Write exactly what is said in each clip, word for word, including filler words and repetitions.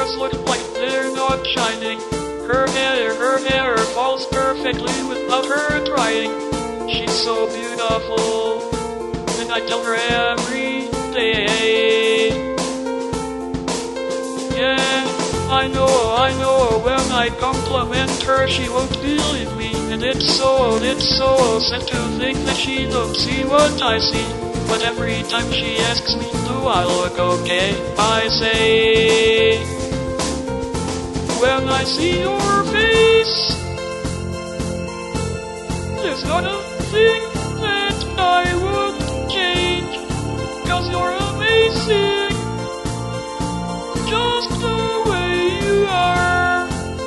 eyes look like they're not shining. Her hair, her hair falls perfectly without her trying. She's so beautiful, and I tell her every day. Yeah, I know, I know, when I compliment her she won't believe me. And it's so, it's so sad to think that she don't see what I see. But every time she asks me, do I look okay? I say, when I see your face, there's not a thing that I would change. 'Cause you're amazing, just the way you are.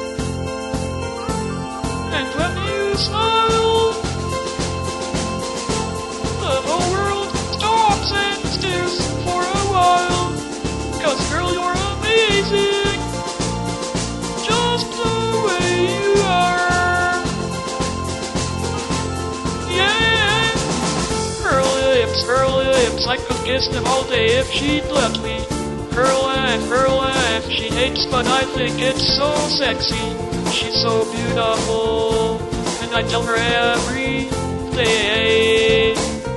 And when you smile, the whole world stops and stares for a while. 'Cause girl, you're amazing, just the way you are. Yeah, her lips, her lips, I could kiss them all day if she'd let me. Her laugh, her laugh, she hates but I think it's so sexy. She's so beautiful, and I tell her every day.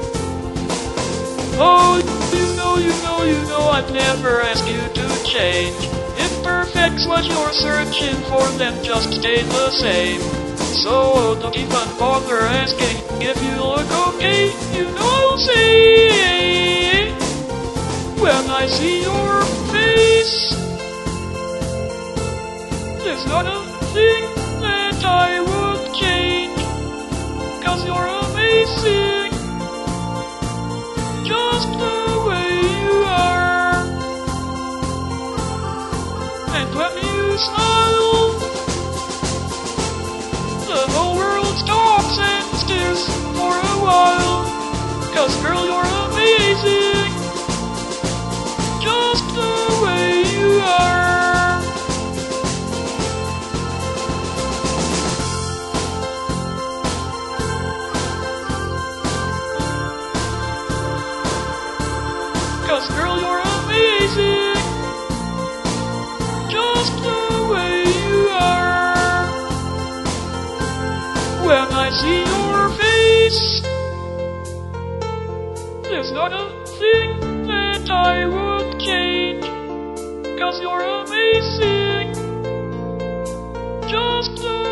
Oh, you know, you know, you know I'd never ask you to change. If perfect's what you're searching for, then just stay the same. So don't even bother asking if you look okay. You know I'll say, when I see your face, there's not a thing that I would change. 'Cause you're amazing, just the way you are. And when you smile, the whole world stops and stares for a while. 'Cause girl, you're amazing, just the way you are. Cause girl, you're amazing, just the way you are. When I see your face, there's not a thing that I would change. 'Cause you're amazing, just the